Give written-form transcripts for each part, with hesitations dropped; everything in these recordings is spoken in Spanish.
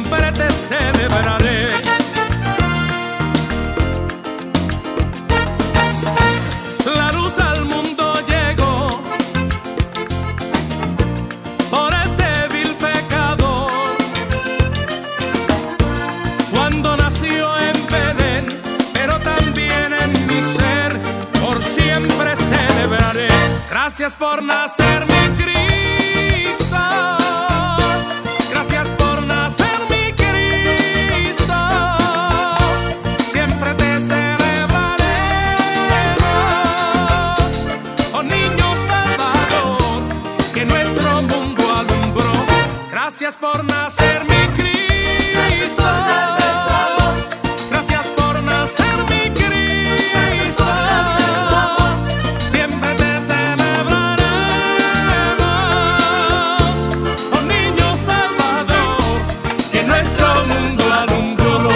siempre te celebraré. La luz al mundo llegó por este vil pecado. Cuando nació en Belén, pero también en mi ser, por siempre celebraré. Gracias por nacer, mi Cristo. Gracias por nacer, mi Cristo. Siempre te celebraremos, oh niño Salvador, que nuestro mundo alumbró. Gracias por nacer, mi Cristo. Gracias por nacer, mi Cristo. Siempre te celebraremos, oh niño Salvador, que nuestro mundo alumbró.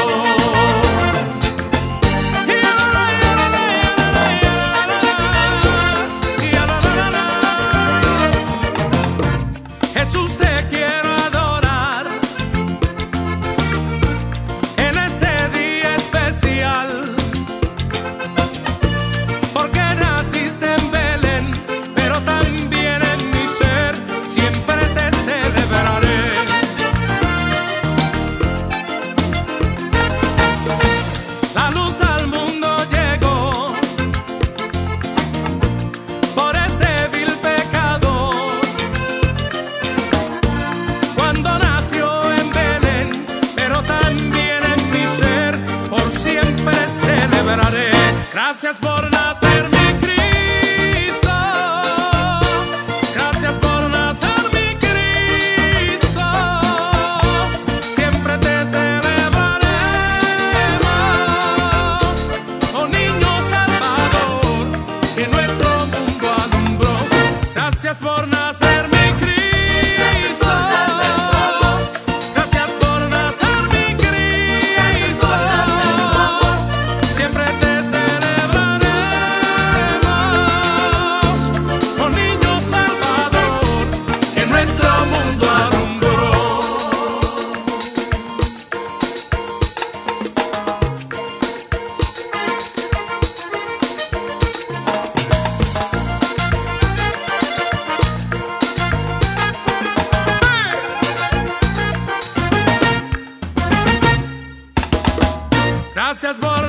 Jesús, te quiero adorar en este día especial, porque naciste en Belén, pero también en mi ser siempre te celebraré. La luz al mundo llegó por este vil pecado. Cuando nació en Belén, pero también en mi ser, por siempre celebraré. Gracias por nacer, mi Cristo. Gracias por nacer, mi Cristo. Siempre te celebraremos, oh niño Salvador, que nuestro mundo alumbró. Gracias por nacer, mi Cristo. Gracias por nacer, mi Cristo. Siempre te celebraremos, oh niño Salvador, que nuestro mundo alumbró. Gracias por